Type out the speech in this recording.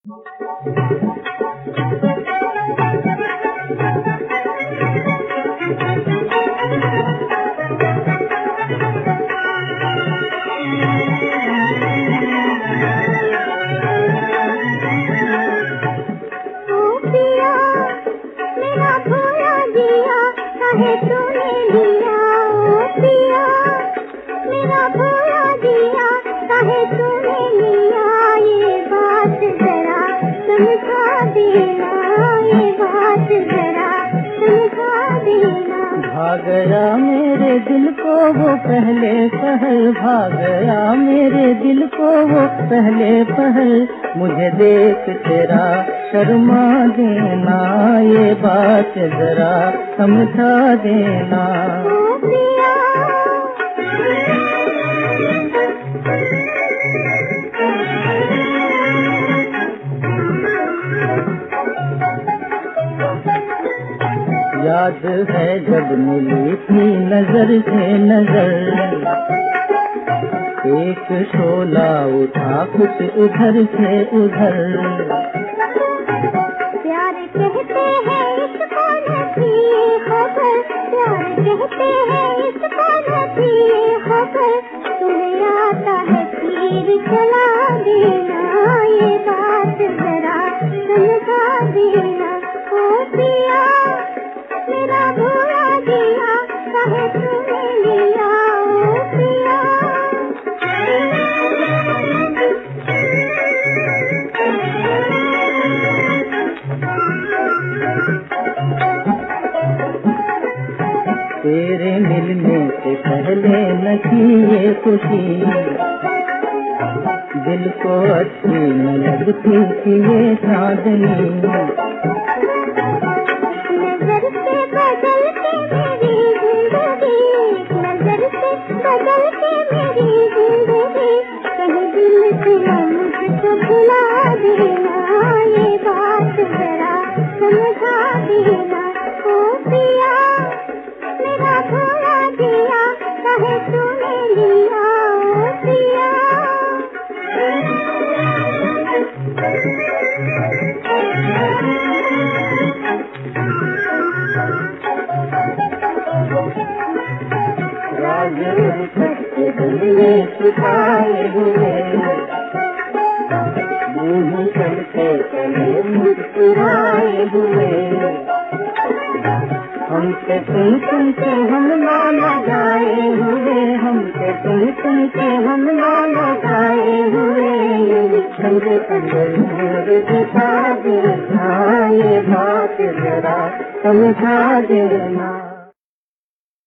भाग गया मेरे दिल को वो पहले पहल, भाग गया मेरे दिल को वो पहले पहल। मुझे देख तेरा शर्मा देना, ये बात जरा समझा देना। याद है जब मिली थी नजर से नजर, एक शोला उठा कुछ उधर से उधर। प्यार कहते हैं इसको नहीं खबर, प्यार कहते हैं इसको नहीं खबर। तुम्हें आता है तीर चला देना, ये बात जरा समझा देना। ओ पिया मेरा भोला दिया, कहे तूने लिया। ओ पिया तेरे मिलने से पहले न थी ये खुशी, दिल को अच्छी न लगती थी ये चांदनी। नजर से बदल के मेरी जिंदगी, नजर से बदल के मेरी जिंदगी। कहीं दिल से मुझको भुला देना, ये बात जरा समझा देना। ओ पिया मेरा भोला दिया, कहे तूने लिया। ओ पिया छुपाए हुए यूं चलते चले मुस्कुराए हुए। हमसे सुन के हम ना लगाए हुए, हमसे सुन के हम ना लगाए हुए। संग संग दिखा देना, ये बात जरा समझा देना।